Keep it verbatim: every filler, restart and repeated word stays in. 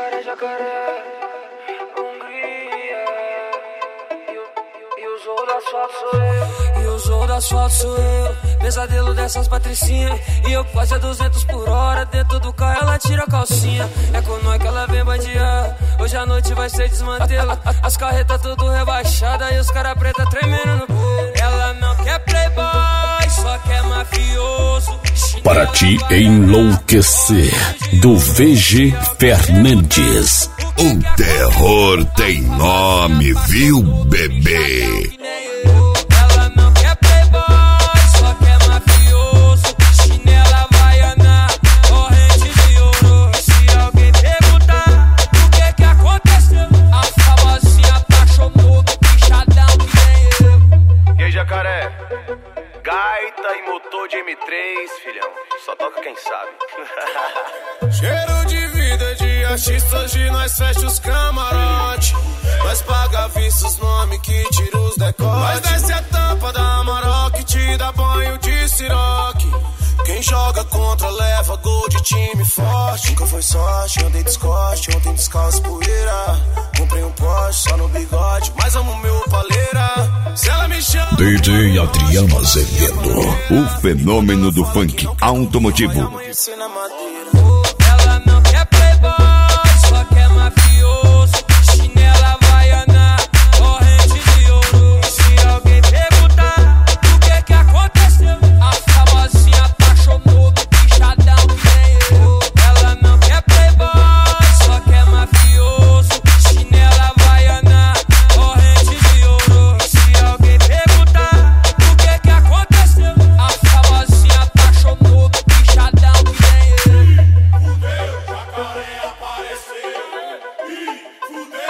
jacaré, jacaré, Hungria. E o zoo do asfalto sou eu. E o zoo do asfalto sou eu. Pesadelo dessas patricinhas. E eu quase a duzentos por hora. Dentro do carro ela tira a calcinha. É com nós que ela vem bandear. Hoje a noite vai ser desmantela. As carretas tudo rebaixadas. E os cara preta tremendo no bolo. Ela não quer playboy, só quer mafioso. Para te enlouquecer, do V G Fernandes. O terror tem nome, viu, bebê? Ela não quer playboy, só quer mafioso. Chinela havaiana, corrente de ouro. E se alguém perguntar o que que aconteceu, a famosinha apaixonou do bichadão que nem eu. E aí, jacaré? Gaita e motor de M três, filhão. Só toca quem sabe. Cheiro de vida de artistas, de nós fecha os camarote. Nós paga vistos, nome que tira os decotes. Nós desce a tampa da Maroc, te dá banho de siroque. Quem joga contra leva gol de time forte. Nunca foi sorte, andei descoste, ontem descalço poeira. Comprei um Porsche só no bigode, mas amo meu paleira. Se ela me chama D J Adriano Azevedo, O fenômeno do funk automotivo. amanhecer na madeira. Ela não quer playboy, só quer mafioso. Chinela havaiana, corrente de ouro. E se alguém perguntar o que que aconteceu, a famosinha apaixonou do bichadão que nem eu. Ela não quer playboy, só quer mafioso. Chinela havaiana, corrente de ouro. E se alguém perguntar o que que aconteceu, a famosinha apaixonou do bichadão que nem eu. Jacaré apareceu e fudeu.